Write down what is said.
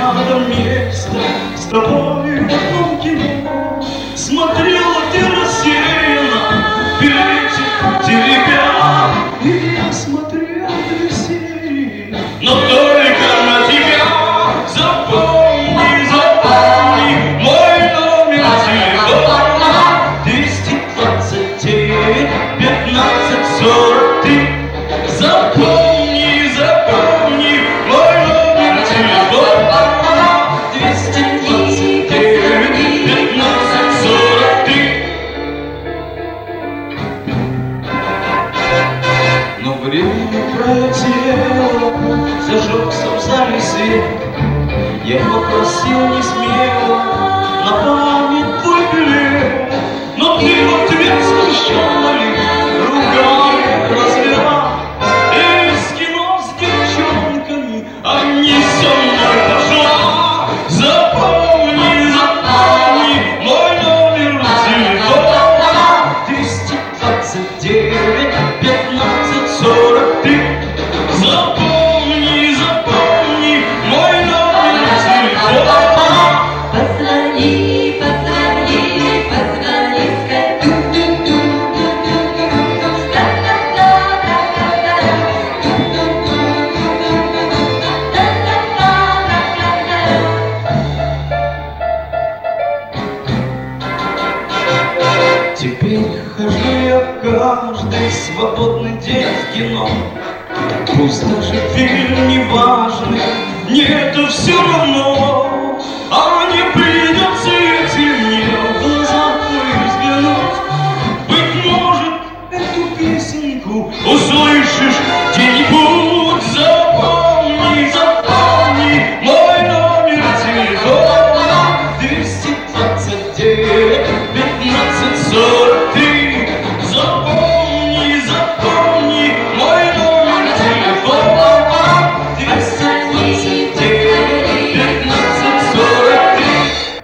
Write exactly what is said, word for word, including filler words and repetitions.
рядом место с тобой в одном кино. Смотрела ты рассеянно, билетик теребя, и я смотрел рассеянно, но только на тебя. Запомни, запомни мой номер телефона: двести двадцать девять пятнадцать сорок три. Запомни, запомни мой номер телефона: двести двадцать девять пятнадцать сорок три. Но время пролетело, зажегся в зале свет. Я попросил не смело на память твой билет, но ты в ответ смущенно ли руками развела. Из кино с девчонками, а не со мной пошла. Запомни, запомни мой номер телефона: двести двадцать девять пятнадцать сорок три. Запомни, запомни мой номер телефона. Позвони, позвони, позвони, Теперь хожу я каждый свободный день в кино. Пусть даже фильм не важный, мне это все равно. А не при